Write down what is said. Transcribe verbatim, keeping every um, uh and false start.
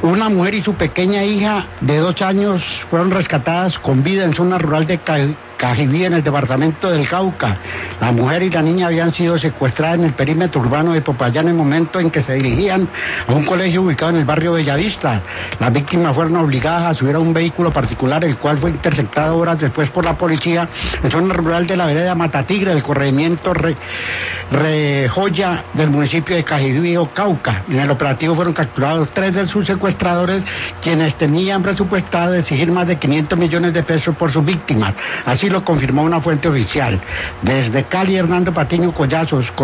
Una mujer y su pequeña hija de dos años fueron rescatadas con vida en zona rural de Cajibí, en el departamento del Cauca. La mujer y la niña habían sido secuestradas en el perímetro urbano de Popayán en el momento en que se dirigían a un colegio ubicado en el barrio Bellavista. Las víctimas fueron obligadas a subir a un vehículo particular, el cual fue interceptado horas después por la policía en zona rural de la vereda Matatigre, del corregimiento Re, Rejoya del municipio de Cajibí, Cauca. En el operativo fueron capturados tres de sus secuestradores, quienes tenían presupuestado exigir más de quinientos millones de pesos por sus víctimas. Así lo confirmó una fuente oficial. Desde Cali, Hernando Patiño Collazos.